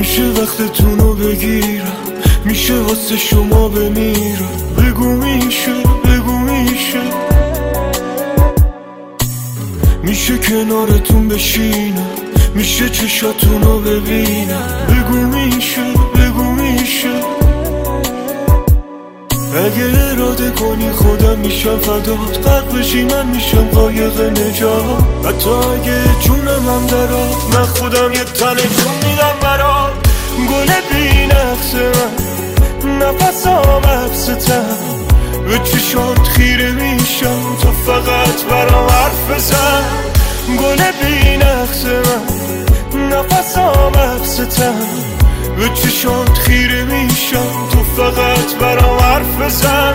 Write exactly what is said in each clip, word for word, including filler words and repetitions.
میشه وقتتونو بگیرم، میشه واسه شما بمیرم. بگو میشه، بگو میشه، میشه کنارتون بشینم، میشه چشاتونو ببینم. بگو میشه، بگو میشه، اگه اراده کنی خودم میشم فدات. غرق بشی من میشم قایق نجات. حتی اگه جونم هم درات من خودم یه تنه جون میدم برات. گل بی نقص من نفسام حبستم، به چشات خیره میشم تو فقط برام حرف بزن. گل بی نقص من نفسام حبستم، به چشات خیره میشم تو فقط برام حرف بزن.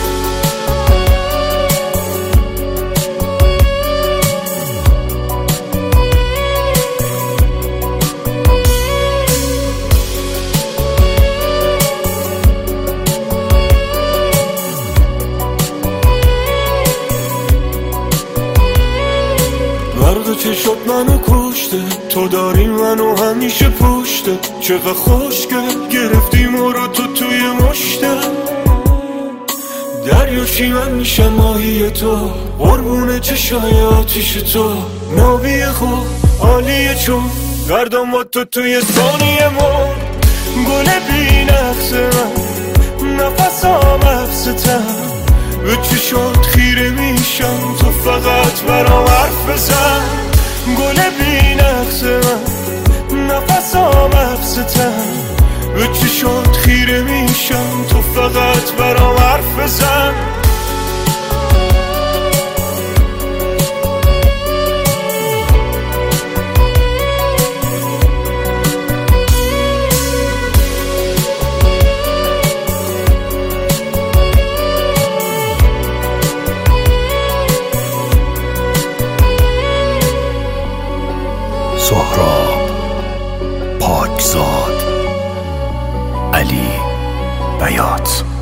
برق چشات منو کشته، تو داری منو همیشه پشته. چقدر خوشگل گرفتی ما رو تو توی مشته. دریاشی من میشم ماهی تو، قربون چشای آتیش تو. نابی خوب عالیه چون گردم با تو توی ثانیه مون. گل بی نقص من نفسام حبستم، به چشات خیره میشم تو فقط برام حرف بزن. گل بی نقص من نفسام حبستم، به چشات خیره میشم تو فقط برام حرف بزن. سهراب پاکزاد، علی بیات.